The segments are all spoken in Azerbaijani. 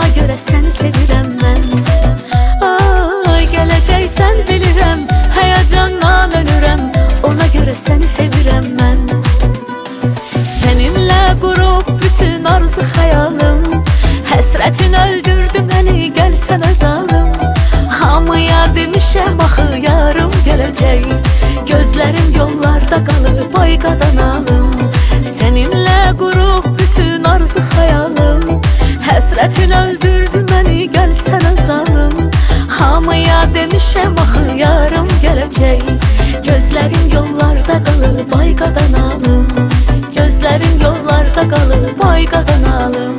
ona görə səni sevirəm mən. Ay, gələcəksən bilirəm, həyəcandan ölürəm, ona görə səni sevirəm mən. Səninlə qurub bütün arzu xəyalım, həsrətin öldürdü məni, gəlsən əzalım. Hamıya demişəm axı yarım gələcək, gözlərim yollarda qalıb ay qadanalım. Səninlə qurub bütün arzu xəyalım, həsrətin öldürdü məni, gəlsən əzalım. Hamıya demişəm axı yarım gələcək, gözlərim yollarda qalıb ay qadanalım. Gözlərim yollarda qalıb ay qadanalım.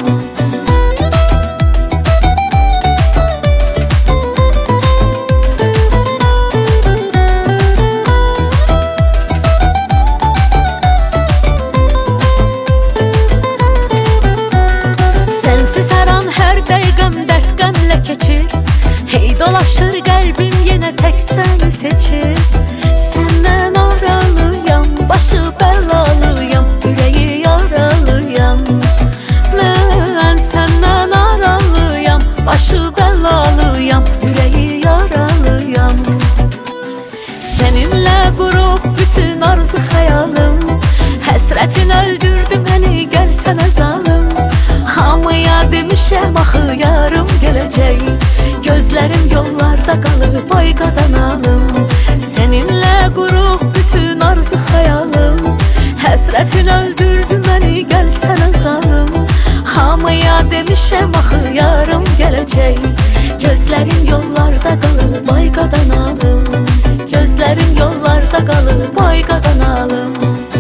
Dolaşır qəlbim yenə tək səni seçir. Səndən aralıyam, başı bəlalıyam, ürəyi yaralıyam. Mən səndən aralıyam, başı bəlalıyam, ürəyi yaralıyam. Səninlə qurub bütün arzu xəyalım, həsrətin öldürdü məni, gəlsən əzalım. Hamıya demişəm axı yarım gələcək, gözlərim yollarda qalıb ay qadanalım. Səninlə qurub bütün arzu xəyalım, həsrətin öldürdü məni, gəlsən əzalım. Hamıya demişəm axı yarım gələcək, gözlərim yollarda qalıb ay qadanalım. Gözlərim yollarda qalıb ay qadanalım.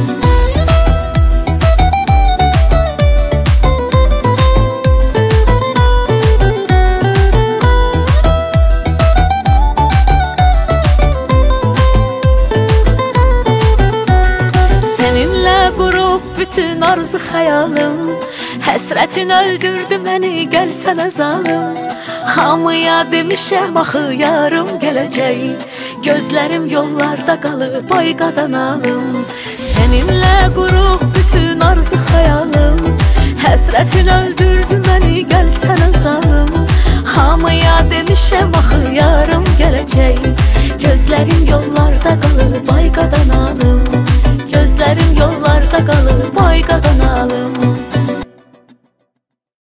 Bütün arzu xəyalım, həsrətin öldürdü məni, gəlsən əzalım. Hamıya demişəm axı yarım gələcək, gözlərim yollarda qalıb ay qadanalım. Səninlə qurub bütün arzu xəyalım, həsrətin öldürdü məni, gəlsən əzalım. Hamıya demişəm axı yarım gələcək, gözlərim yollarda qalıb ay qadanalım. Gözlərim yollarda qalıb ay qadanalım.